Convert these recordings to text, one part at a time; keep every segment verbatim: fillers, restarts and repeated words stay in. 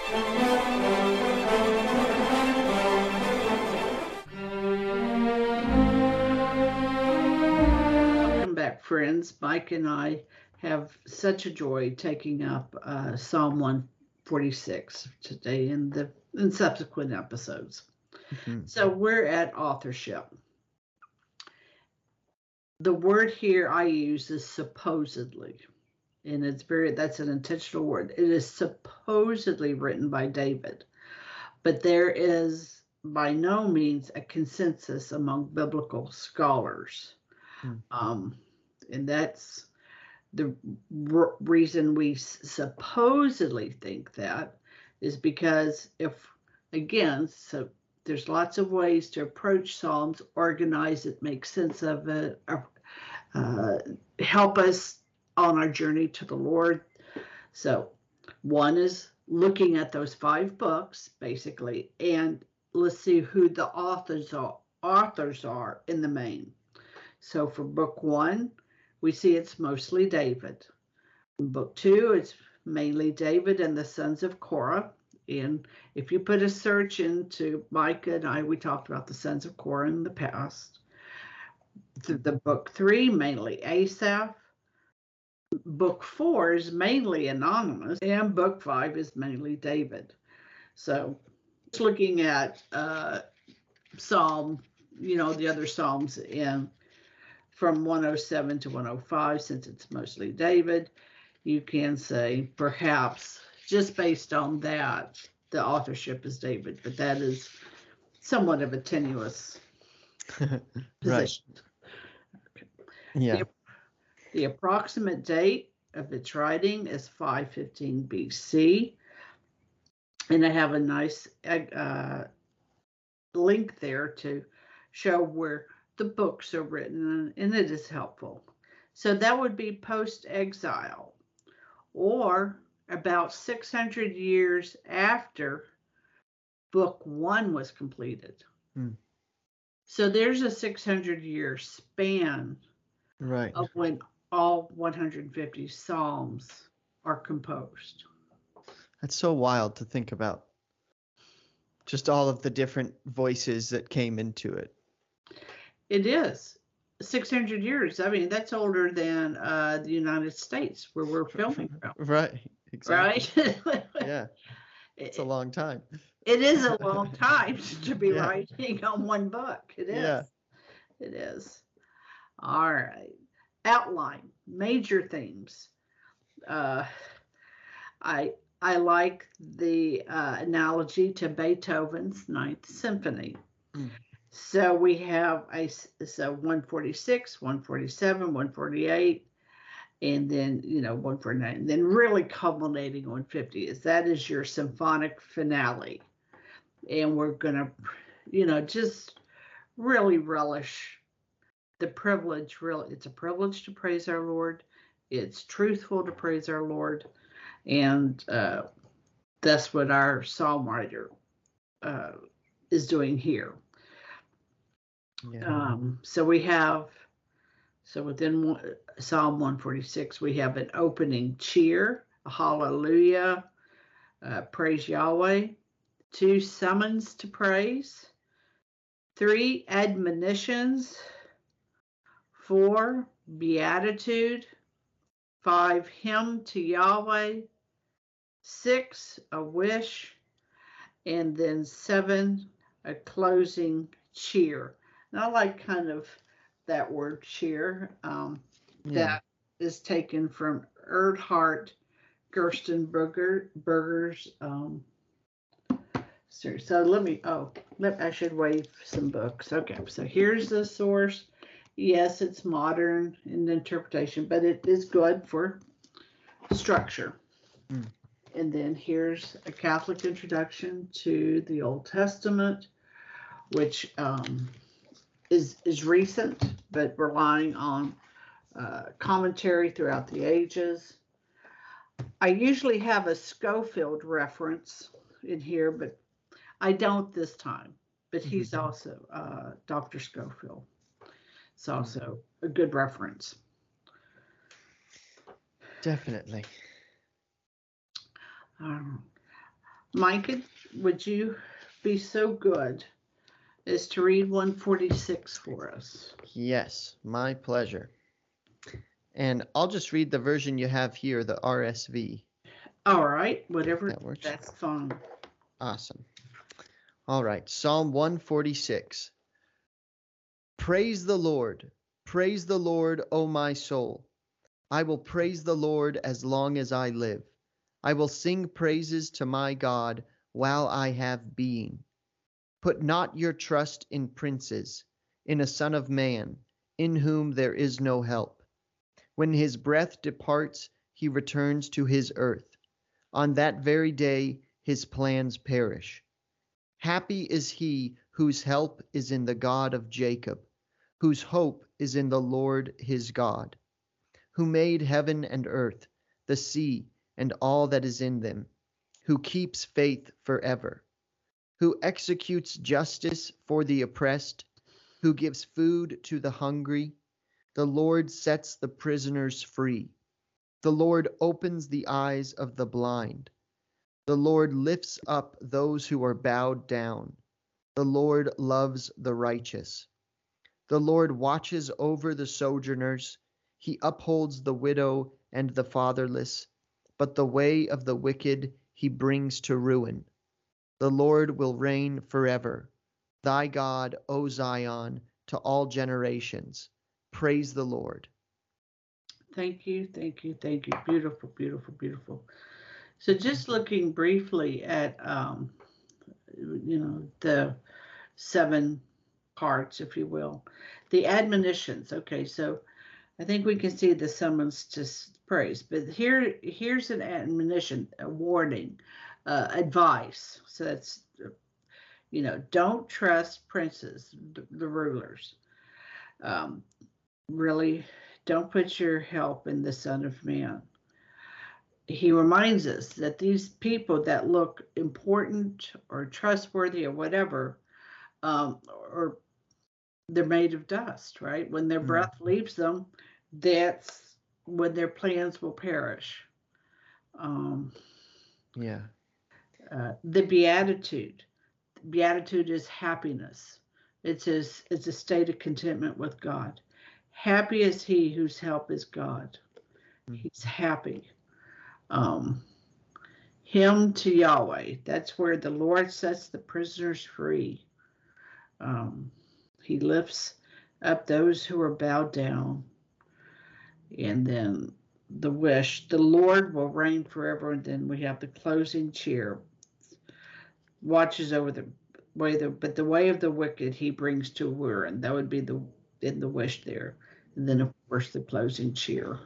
Welcome back, friends. Mike and I have such a joy taking up uh, Psalm one forty-six today in the in subsequent episodes. Mm-hmm. So we're at authorship. The word here I use is supposedly, and it's very, that's an intentional word. It is supposedly written by David, but there is by no means a consensus among biblical scholars. Mm. Um, and that's the r- reason we s- supposedly think that is because if, again, so there's lots of ways to approach Psalms, organize it, make sense of it, uh, help us on our journey to the Lord. So one is looking at those five books, basically, and let's see who the authors are, authors are in the main. So for book one, we see it's mostly David. In book two, it's mainly David and the sons of Korah. And if you put a search into Micah and I, we talked about the sons of Korah in the past. The, the book three, mainly Asaph. Book four is mainly anonymous, and book five is mainly David. So just looking at uh, Psalm, you know, the other Psalms in from one oh seven to one oh five, since it's mostly David, you can say perhaps just based on that, the authorship is David, but that is somewhat of a tenuous position. Okay. Yeah. The, the approximate date of its writing is five fifteen B C, and I have a nice uh, link there to show where the books are written, and it is helpful. So that would be post-exile, or about six hundred years after book one was completed. Hmm. So there's a six hundred year span, right, of when all one hundred fifty Psalms are composed. That's so wild to think about. Just all of the different voices that came into it. It is. six hundred years. I mean, that's older than uh, the United States, where we're filming from. Right. Exactly. Right? Yeah. It's a long time. It is a long time to be yeah. writing on one book. It is. Yeah. It is. All right. Outline. Major themes. Uh, I I like the uh, analogy to Beethoven's Ninth Symphony. Mm. So we have a so one forty-six, one forty-seven, one forty-eight, and then you know one forty-nine, and then really culminating on fifty is that is your symphonic finale, and we're gonna, you know, just really relish the privilege. Really, it's a privilege to praise our Lord. It's truthful to praise our Lord, and uh, that's what our psalm writer uh, is doing here. Yeah. Um, so we have, so within Psalm one forty-six, we have an opening cheer, a hallelujah, uh, praise Yahweh, two summons to praise, three admonitions, four beatitude, five hymn to Yahweh, six a wish, and then seven a closing cheer. And I like kind of that word cheer. Um, yeah. That is taken from Erdhard Gerstenberger, Berger's. Um, so, so let me, oh, let, I should wave some books. Okay, so here's the source. Yes, it's modern in interpretation, but it is good for structure. Mm. And then here's a Catholic introduction to the Old Testament, which um, is is recent, but relying on uh, commentary throughout the ages. I usually have a Scofield reference in here, but I don't this time. But he's mm-hmm. also uh, Doctor Scofield. It's also a good reference. Definitely. Um, Micah, would you be so good as to read one forty-six for us? Yes, my pleasure. And I'll just read the version you have here, the R S V. All right, whatever. That works. That's fine. Awesome. All right, Psalm one forty-six. Praise the Lord. Praise the Lord, O my soul. I will praise the Lord as long as I live. I will sing praises to my God while I have being. Put not your trust in princes, in a son of man, in whom there is no help. When his breath departs, he returns to his earth. On that very day, his plans perish. Happy is he whose help is in the God of Jacob, whose hope is in the Lord his God, who made heaven and earth, the sea, and all that is in them, who keeps faith forever, who executes justice for the oppressed, who gives food to the hungry. The Lord sets the prisoners free. The Lord opens the eyes of the blind. The Lord lifts up those who are bowed down. The Lord loves the righteous. The Lord watches over the sojourners. He upholds the widow and the fatherless, but the way of the wicked he brings to ruin. The Lord will reign forever. Thy God, O Zion, to all generations. Praise the Lord. Thank you, thank you, thank you. Beautiful, beautiful, beautiful. So just looking briefly at, um, you know, the seven parts, if you will, the admonitions. Okay, so I think we can see the summons to praise, but here, here's an admonition, a warning, uh, advice. So that's, you know, don't trust princes, the, the rulers. Um, really, don't put your help in the Son of Man. He reminds us that these people that look important or trustworthy or whatever, um, or they're made of dust, right? When their breath mm. leaves them, that's when their plans will perish. Um, yeah. Uh, the beatitude. Beatitude is happiness. It's a, it's a state of contentment with God. Happy is he whose help is God. Mm. He's happy. Um, hymn to Yahweh. That's where the Lord sets the prisoners free. Um, he lifts up those who are bowed down. And then the wish, the Lord will reign forever. And then we have the closing cheer. Watches over the way, the, but the way of the wicked he brings to ruin. That would be the in the wish there. And then, of course, the closing cheer.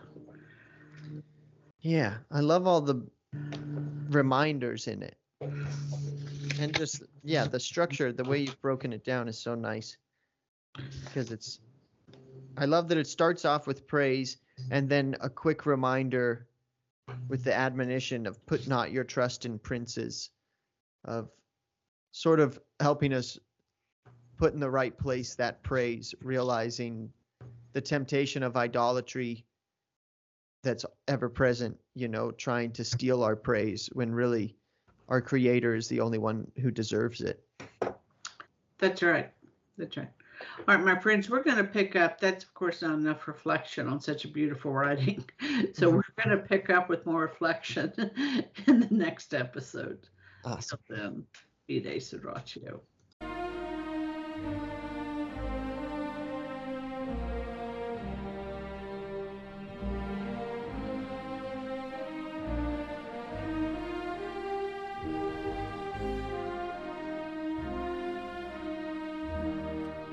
Yeah, I love all the reminders in it. And just, yeah, the structure, the way you've broken it down is so nice. Because it's, I love that it starts off with praise and then a quick reminder with the admonition of put not your trust in princes, of sort of helping us put in the right place that praise, realizing the temptation of idolatry that's ever present, you know, trying to steal our praise when really our Creator is the only one who deserves it. That's right. That's right. All right, my friends, we're going to pick up. That's, of course, not enough reflection on such a beautiful writing. So mm-hmm. we're going to pick up with more reflection in the next episode. Awesome. Then, Fide Sraughio.